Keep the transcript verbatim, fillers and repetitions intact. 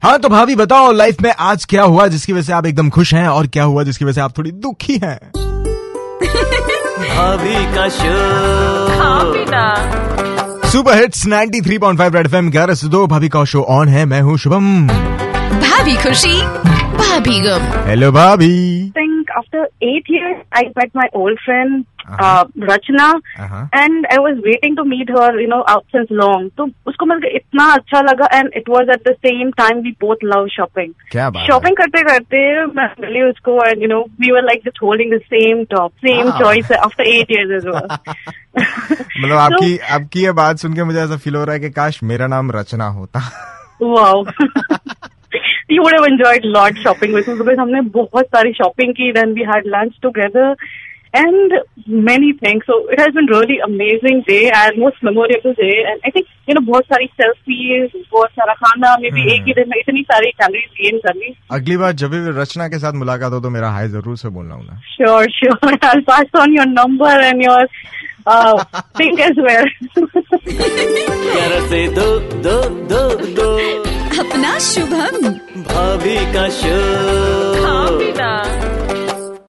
हाँ तो भाभी बताओ, लाइफ में आज क्या हुआ जिसकी वजह से आप एकदम खुश हैं, और क्या हुआ जिसकी वजह से आप थोड़ी दुखी हैं? भाभी का शो, हाँ बिना super hits ninety three point five red FM का रस दो भाभी का शो ऑन है। मैं हूँ शुभम। भाभी खुशी भाभी गम। हेलो भाभी। After eight years, I met my old friend uh-huh. uh, Rachna, uh-huh. and I was waiting to meet her, you know, out since long. तो उसको मिलकर इतना अच्छा लगा, and it was at the same time we both love shopping. क्या बात? Shopping करते करते मैं मिली उसको, and you know, we were like just holding the same top, same wow. choice after eight years as well. मतलब आपकी so, आपकी ये बात सुन के मुझे ऐसा फील हो रहा है कि काश मेरा नाम रचना होता। Wow. You would have enjoyed a lot shopping with me because हमने बहुत सारी shopping की, then we had lunch together and many things. So it has been really amazing day and most memorable day. And I think you know बहुत सारी selfies, बहुत सारा खाना, maybe एक ही दिन में इतनी सारी calories gain कर ली। अगली बार जब भी रचना के साथ मुलाकात हो तो मेरा हाय जरूर से बोलना होगा। Sure, sure. I'll pass on your number and your uh, thing as well. प्यार से दो दो दो दो अपना शुभम भाभी का शो।